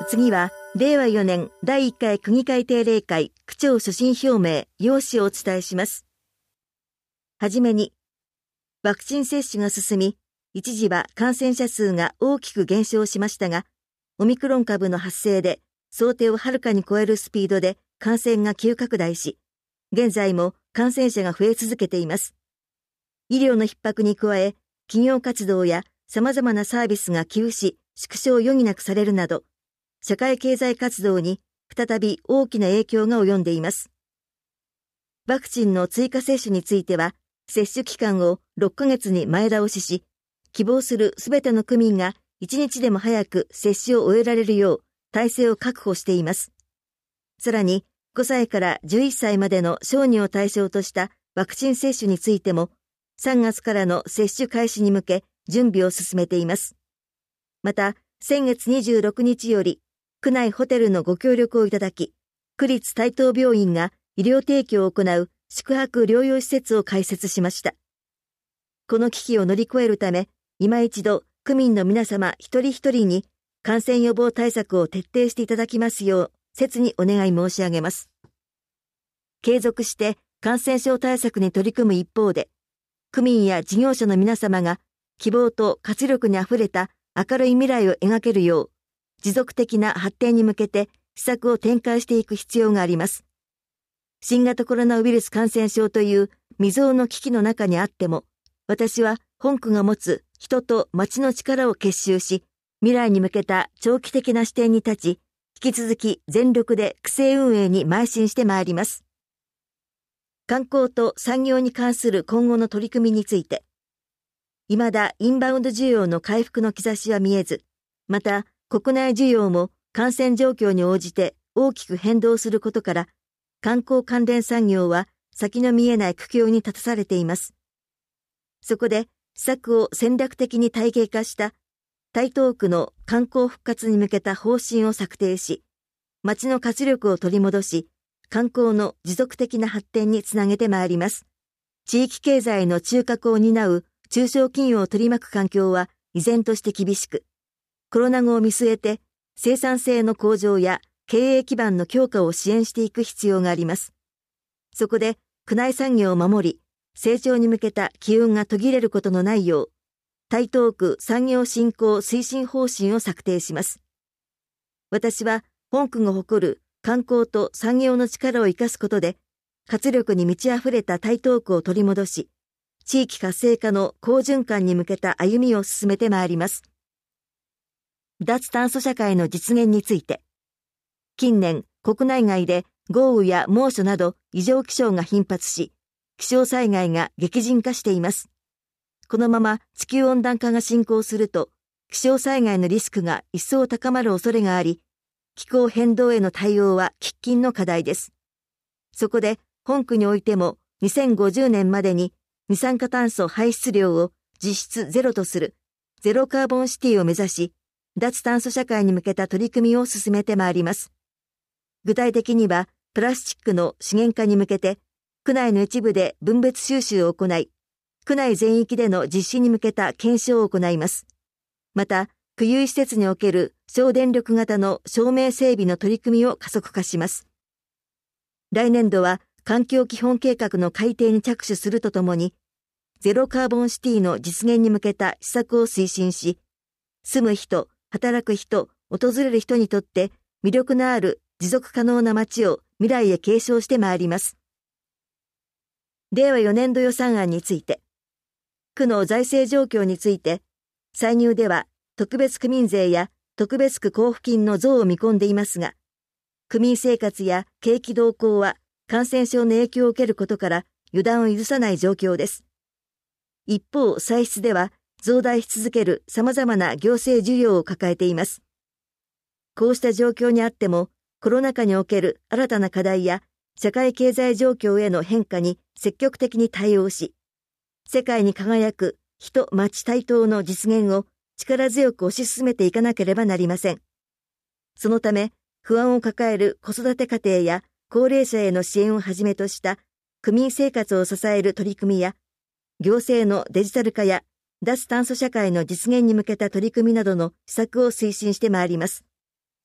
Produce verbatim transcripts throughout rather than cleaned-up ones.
次は、れいわよねんだいいっかい区議会定例会区長所信表明、要旨をお伝えします。はじめに、ワクチン接種が進み、一時は感染者数が大きく減少しましたが、オミクロン株の発生で想定をはるかに超えるスピードで感染が急拡大し、現在も感染者が増え続けています。医療の逼迫に加え、企業活動や様々なサービスが休止、縮小を余儀なくされるなど、社会経済活動に再び大きな影響が及んでいます。ワクチンの追加接種については、接種期間をろっかげつに前倒しし、希望するすべての区民がいちにちでも早く接種を終えられるよう体制を確保しています。さらに、ごさいからじゅういっさいまでの小児を対象としたワクチン接種についても、さんがつからの接種開始に向け準備を進めています。また、先月にじゅうろくにちより、区内ホテルのご協力をいただき、区立台東病院が医療提供を行う宿泊療養施設を開設しました。この危機を乗り越えるため、今一度区民の皆様一人一人に感染予防対策を徹底していただきますよう切にお願い申し上げます。継続して感染症対策に取り組む一方で、区民や事業者の皆様が希望と活力にあふれた明るい未来を描けるよう、持続的な発展に向けて施策を展開していく必要があります。新型コロナウイルス感染症という未曾有の危機の中にあっても、私は本区が持つ人と町の力を結集し、未来に向けた長期的な視点に立ち、引き続き全力で区政運営に邁進してまいります。観光と産業に関する今後の取り組みについて、未だインバウンド需要の回復の兆しは見えず、また国内需要も感染状況に応じて大きく変動することから、観光関連産業は先の見えない苦境に立たされています。そこで施策を戦略的に体系化した台東区の観光復活に向けた方針を策定し、町の活力を取り戻し、観光の持続的な発展につなげてまいります。地域経済の中核を担う中小企業を取り巻く環境は依然として厳しく、コロナ後を見据えて生産性の向上や経営基盤の強化を支援していく必要があります。そこで区内産業を守り、成長に向けた機運が途切れることのないよう、台東区産業振興推進方針を策定します。私は本区が誇る観光と産業の力を生かすことで、活力に満ち溢れた台東区を取り戻し、地域活性化の好循環に向けた歩みを進めてまいります。脱炭素社会の実現について、近年国内外で豪雨や猛暑など異常気象が頻発し、気象災害が激甚化しています。このまま地球温暖化が進行すると、気象災害のリスクが一層高まる恐れがあり、気候変動への対応は喫緊の課題です。そこで本区においてもにせんごじゅうねんまでに二酸化炭素排出量を実質ゼロとするゼロカーボンシティを目指し、脱炭素社会に向けた取り組みを進めてまいります。具体的にはプラスチックの資源化に向けて、区内の一部で分別収集を行い、区内全域での実施に向けた検証を行います。また、区有施設における省電力型の照明整備の取り組みを加速化します。来年度は環境基本計画の改定に着手するとともに、ゼロカーボンシティの実現に向けた施策を推進し、住む人、働く人、訪れる人にとって魅力のある持続可能な街を未来へ継承してまいります。れいわよねんど予算案について、区の財政状況について、歳入では特別区民税や特別区交付金の増を見込んでいますが、区民生活や景気動向は感染症の影響を受けることから予断を許さない状況です。一方、歳出では増大し続ける様々な行政需要を抱えています。こうした状況にあっても、コロナ禍における新たな課題や社会経済状況への変化に積極的に対応し、世界に輝く人町台東の実現を力強く推し進めていかなければなりません。そのため、不安を抱える子育て家庭や高齢者への支援をはじめとした区民生活を支える取り組みや、行政のデジタル化や脱炭素社会の実現に向けた取り組みなどの施策を推進してまいります。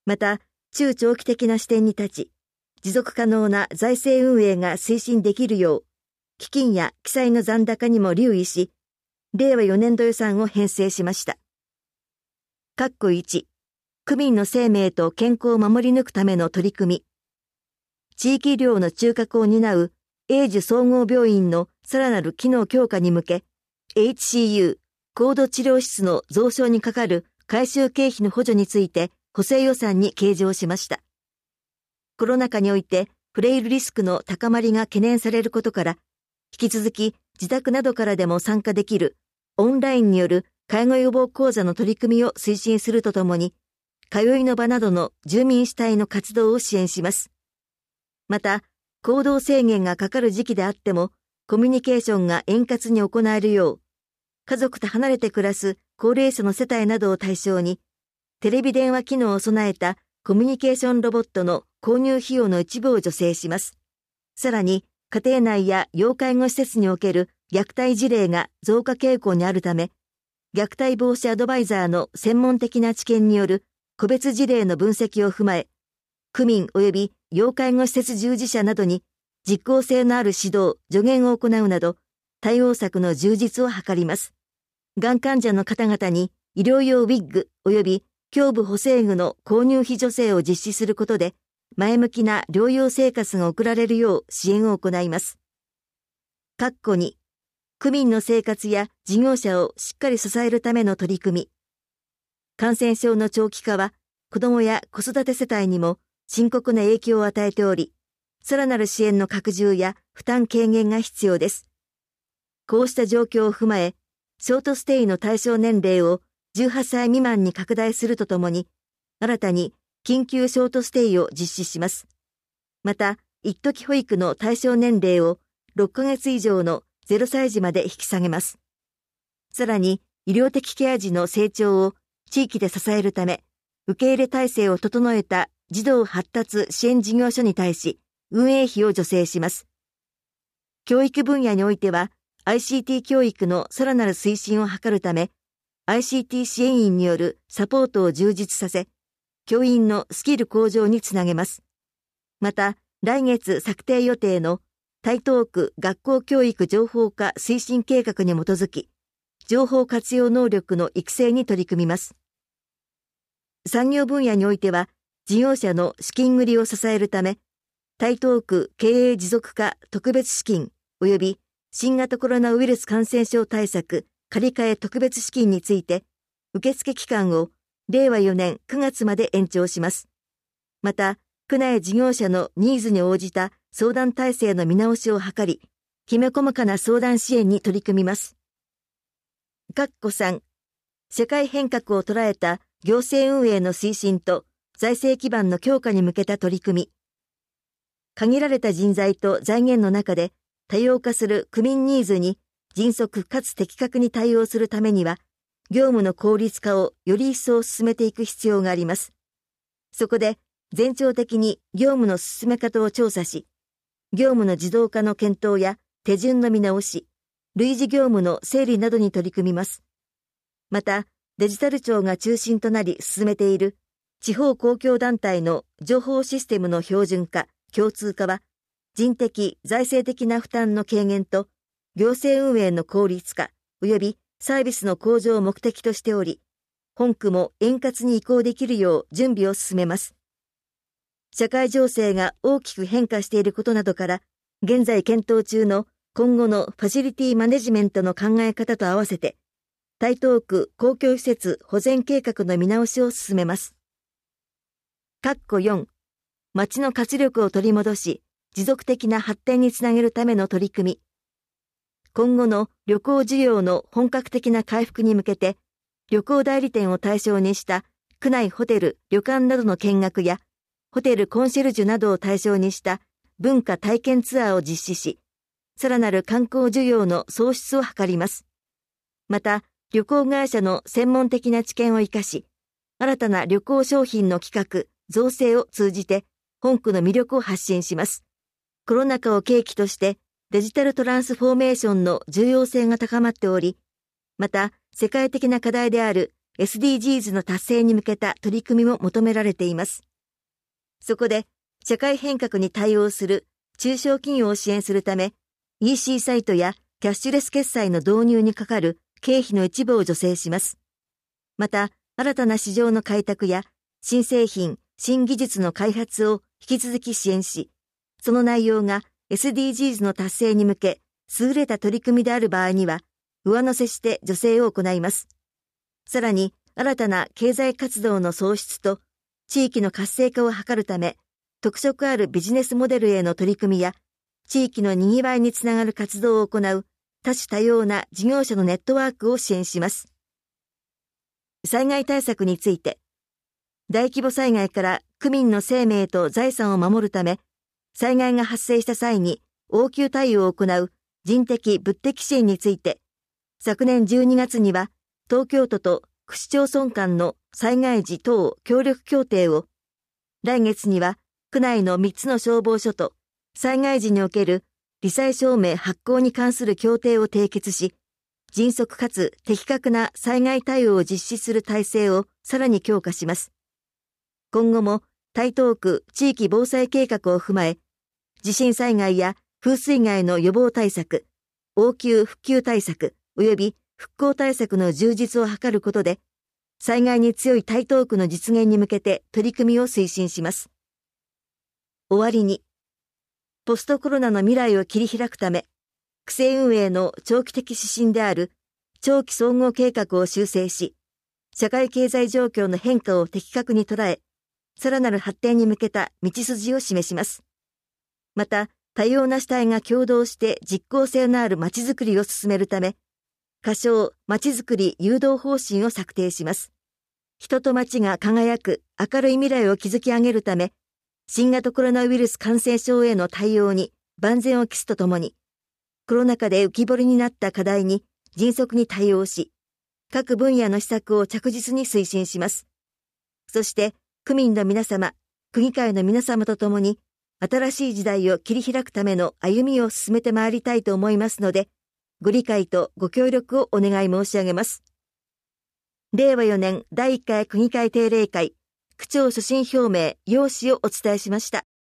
また、中長期的な視点に立ち、持続可能な財政運営が推進できるよう、基金や記載の残高にも留意し、れいわよねんど予算を編成しました。括弧いち、区民の生命と健康を守り抜くための取り組み。地域医療の中核を担う永寿総合病院のさらなる機能強化に向け、エイチシーユー、高度治療室の増床にかかる改修経費の補助について補正予算に計上しました。コロナ禍においてフレイルリスクの高まりが懸念されることから、引き続き自宅などからでも参加できるオンラインによる介護予防講座の取り組みを推進するとともに、通いの場などの住民主体の活動を支援します。また、行動制限がかかる時期であっても、コミュニケーションが円滑に行えるよう、家族と離れて暮らす高齢者の世帯などを対象に、テレビ電話機能を備えたコミュニケーションロボットの購入費用の一部を助成します。さらに、家庭内や要介護施設における虐待事例が増加傾向にあるため、虐待防止アドバイザーの専門的な知見による個別事例の分析を踏まえ、区民及び要介護施設従事者などに実効性のある指導、助言を行うなど、対応策の充実を図ります。がん患者の方々に医療用ウィッグ及び胸部補正具の購入費助成を実施することで、前向きな療養生活が送られるよう支援を行います。括弧に、区民の生活や事業者をしっかり支えるための取り組み。感染症の長期化は、子どもや子育て世帯にも深刻な影響を与えており、さらなる支援の拡充や負担軽減が必要です。こうした状況を踏まえ、ショートステイの対象年齢をじゅうはっさい未満に拡大するとともに、新たに緊急ショートステイを実施します。また、一時保育の対象年齢をろっかげつ以上のゼロさい児まで引き下げます。さらに、医療的ケア児の成長を地域で支えるため、受け入れ体制を整えた児童発達支援事業所に対し、運営費を助成します。教育分野においては、アイシーティー 教育のさらなる推進を図るため、アイシーティー 支援員によるサポートを充実させ、教員のスキル向上につなげます。また、来月策定予定の台東区学校教育情報化推進計画に基づき、情報活用能力の育成に取り組みます。産業分野においては、事業者の資金繰りを支えるため、台東区経営持続化特別資金及び新型コロナウイルス感染症対策借換特別資金について、受付期間をれいわよねんくがつまで延長します。また、区内事業者のニーズに応じた相談体制の見直しを図り、きめ細かな相談支援に取り組みます。括弧さん、社会変革を捉えた行政運営の推進と財政基盤の強化に向けた取り組み。限られた人材と財源の中で多様化する区民ニーズに迅速かつ的確に対応するためには、業務の効率化をより一層進めていく必要があります。そこで、全庁的に業務の進め方を調査し、業務の自動化の検討や手順の見直し、類似業務の整理などに取り組みます。また、デジタル庁が中心となり進めている地方公共団体の情報システムの標準化、共通化は、人的・財政的な負担の軽減と、行政運営の効率化、及びサービスの向上を目的としており、本区も円滑に移行できるよう準備を進めます。社会情勢が大きく変化していることなどから、現在検討中の今後のファシリティマネジメントの考え方と合わせて、台東区公共施設保全計画の見直しを進めます。括弧よん、町の活力を取り戻し、持続的な発展につなげるための取り組み。今後の旅行需要の本格的な回復に向けて、旅行代理店を対象にした区内ホテル・旅館などの見学や、ホテルコンシェルジュなどを対象にした文化体験ツアーを実施し、さらなる観光需要の創出を図ります。また、旅行会社の専門的な知見を生かし、新たな旅行商品の企画、造成を通じて、本区の魅力を発信します。コロナ禍を契機として、デジタルトランスフォーメーションの重要性が高まっており、また、世界的な課題であるエスディージーズ の達成に向けた取り組みも求められています。そこで、社会変革に対応する中小企業を支援するため、イーシー サイトやキャッシュレス決済の導入にかかる経費の一部を助成します。また、新たな市場の開拓や新製品、新技術の開発を引き続き支援し、その内容が エスディージーズ の達成に向け優れた取り組みである場合には、上乗せして助成を行います。さらに、新たな経済活動の創出と地域の活性化を図るため、特色あるビジネスモデルへの取り組みや、地域のにぎわいにつながる活動を行う多種多様な事業者のネットワークを支援します。災害対策について、大規模災害から区民の生命と財産を守るため、災害が発生した際に応急対応を行う人的物的支援について、昨年じゅうにがつには東京都と区市町村間の災害時等協力協定を、来月には区内のみっつの消防署と災害時における罹災証明発行に関する協定を締結し、迅速かつ的確な災害対応を実施する体制をさらに強化します。今後も台東区地域防災計画を踏まえ、地震災害や風水害の予防対策、応急復旧対策及び復興対策の充実を図ることで、災害に強い台東区の実現に向けて取り組みを推進します。終わりに、ポストコロナの未来を切り開くため、区政運営の長期的指針である長期総合計画を修正し、社会経済状況の変化を的確に捉え、さらなる発展に向けた道筋を示します。また、多様な主体が協働して実効性のあるまちづくりを進めるため、仮称まちづくり誘導方針を策定します。人と町が輝く明るい未来を築き上げるため、新型コロナウイルス感染症への対応に万全を期すとともに、コロナ禍で浮き彫りになった課題に迅速に対応し、各分野の施策を着実に推進します。そして、区民の皆様、区議会の皆様と共に、新しい時代を切り開くための歩みを進めてまいりたいと思いますので、ご理解とご協力をお願い申し上げます。れいわよねんだいいっかい区議会定例会、区長所信表明、要旨をお伝えしました。